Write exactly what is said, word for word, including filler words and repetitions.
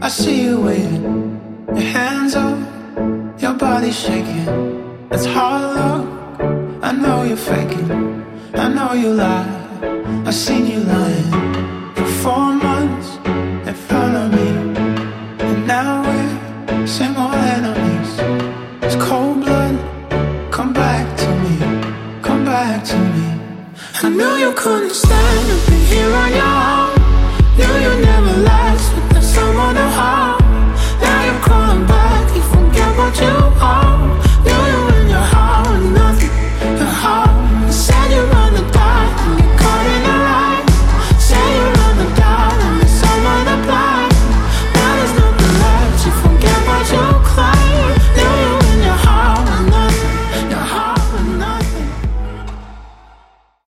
I see you waiting, your hands up, your body shaking. It's hollow, I know you're faking, I know you lie, I've seen you lying.